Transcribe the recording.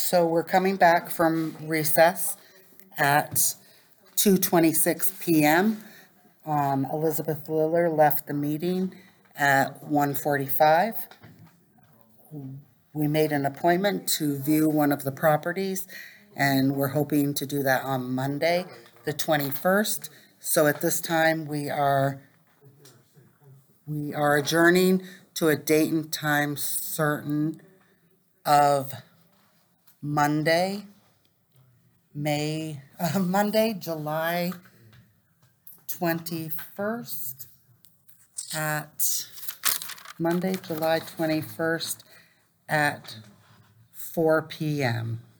So we're coming back from recess at 2:26 p.m. Elizabeth Liller left the meeting at 1:45. We made an appointment to view one of the properties, and we're hoping to do that on Monday, the 21st. So at this time, we are adjourning to a date and time certain of Monday, July 21st at 4 p.m.